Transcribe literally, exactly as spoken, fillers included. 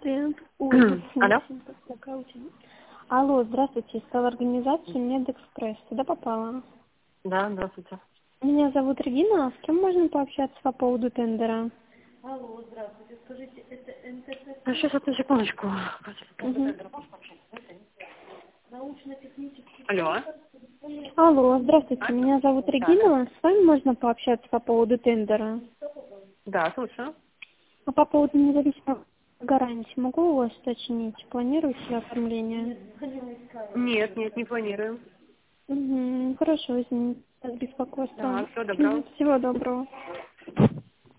Привет. Ой, Алло? такая очень. Алло, здравствуйте. Искала организацию Медэкспресс. Туда попала. Да, здравствуйте. Меня зовут Регина. С кем можно пообщаться по поводу тендера? Алло, здравствуйте. Скажите, это А, НТТ сейчас, одну секундочку. Угу. научно-технический Алло? центр? Алло, здравствуйте. Меня зовут Да, да. Регина. С вами можно пообщаться по поводу тендера? Да, слушаю. А по поводу независимой гарантии могу у вас уточнить? Планируете оформление? Нет, нет, не планируем. Угу. Хорошо, извините за беспокойство. Да, всего доброго. Всего доброго.